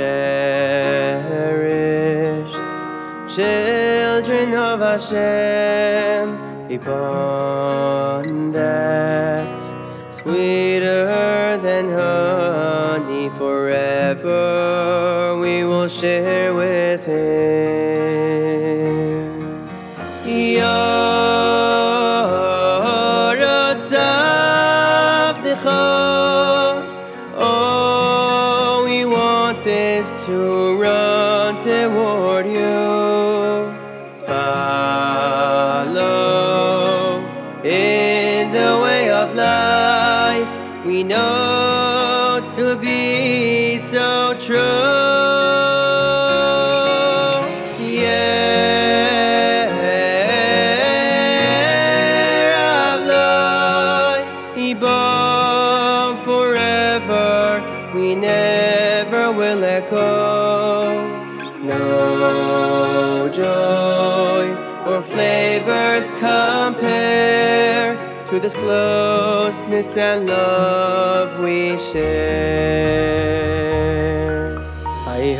cherished children of Hashem, a bond that's sweeter than honey. Forever we will share with Him. All we want is to run toward you. Follow in the way of life we know to be so true. Forever, we never will let go. No joy or flavors compare to this closeness and love we share. I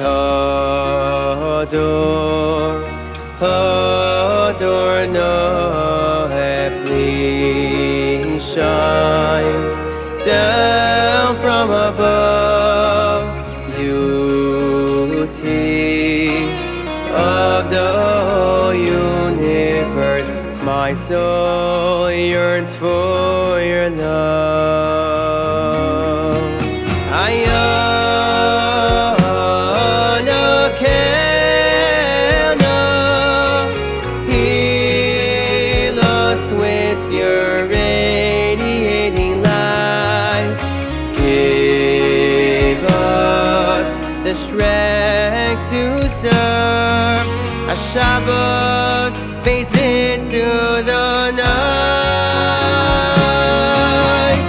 adore, Noah, please shine down from above, beauty of the whole universe. My soul yearns for your love. Heal us with your radiating light. Give us the strength to serve as Shabbos fades into the night.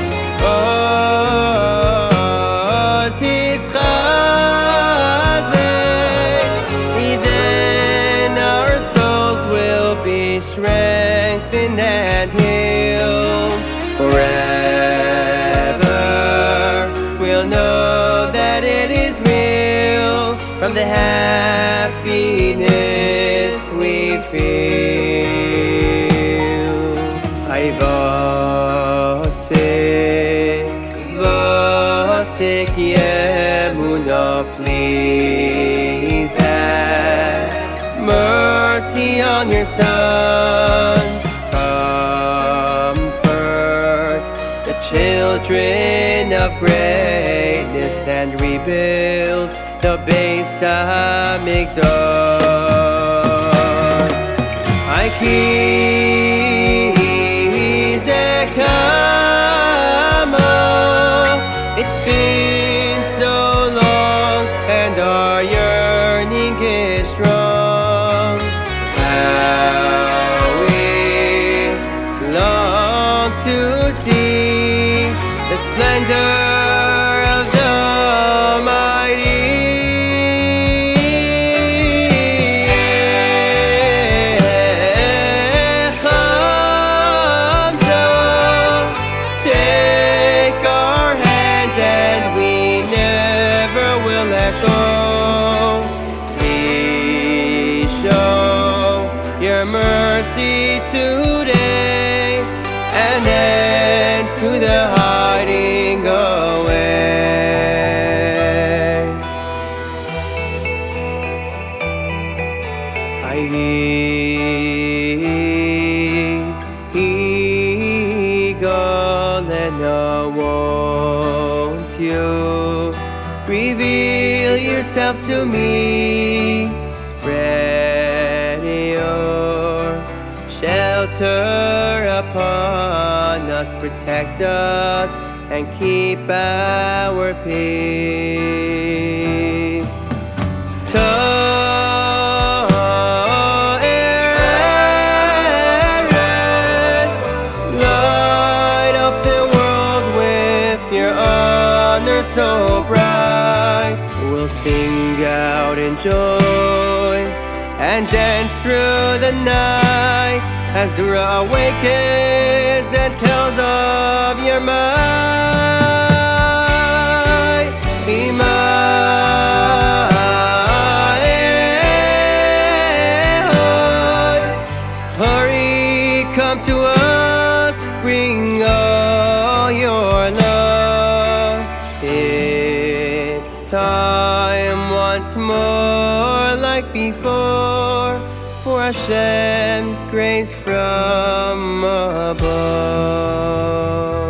Oh, Tizchazek, then our souls will be strengthened and healed forever. We'll know that it is real from the happiness we feel. Vosek Yemuna, please have mercy on your Son. Comfort the children of greatness and rebuild the Beis HaMikdash. I it's been so long and our yearning is strong. How we long to see the splendor of the Almighty. Your mercy today and end to the hiding away. I want you reveal yourself to me. Spread your shelter upon us, protect us and keep our peace. Light up the world with your honor so bright. We'll sing out in joy and dance through the night as Ra awakens and tells of your might. bring all your love. It's time once more, like before, for Hashem's grace from above.